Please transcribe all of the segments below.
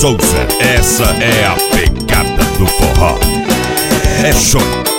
Souza, essa é a pegada do forró. É show.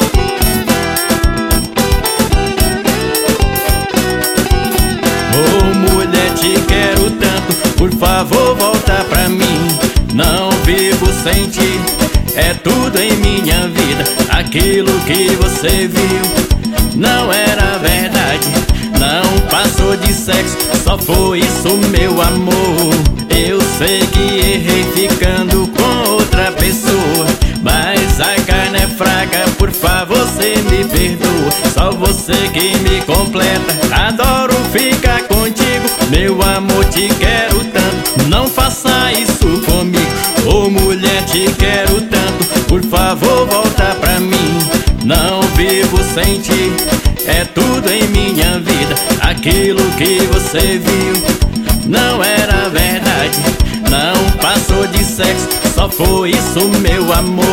Ô mulher, te quero tanto, por favor volta pra mim. Não vivo sem ti, é tudo em minha vida. Aquilo que você viu não era verdade, não passou de sexo, só foi isso, meu amor. Eu sei que errei ficando com outra pessoa, mas a carne é fraca, por favor você me perdoa. Só você que me completa, adoro ficar contigo. Meu amor, te quero tanto, não faça isso comigo. Ô mulher, te quero tanto, por favor volta pra mim. Não vivo sem ti, é tudo em minha vida. Aquilo que você viu não era verdade, não passou de sexo, só foi isso, meu amor.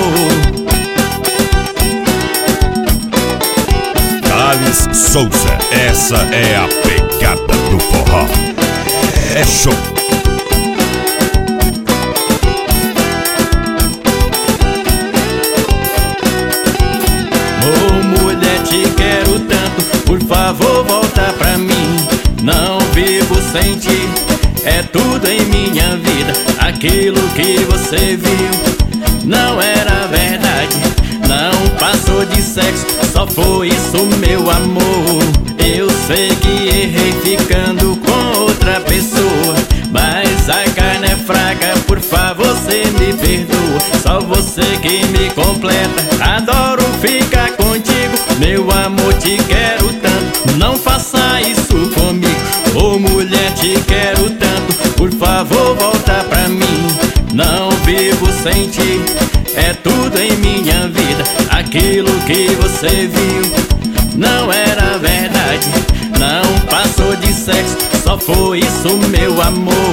Thales Souza, essa é a pegada do forró. É show. Ô mulher, te quero tanto, por favor volta pra mim. Não vivo sem ti, é tudo em minha vida. Aquilo que você viu não era verdade, não passou de sexo, só foi isso, meu amor. Eu sei que errei ficando com outra pessoa, mas a carne é fraca, por favor você me perdoa. Só você que me completa, adoro ficar contigo. Meu amor, te quero tanto, não faça isso comigo. Ô mulher, te quero tanto, por favor volta pra mim. Não vivo sem ti, é tudo em minha vida. Aquilo que você viu não era verdade, não passou de sexo, só foi isso, meu amor.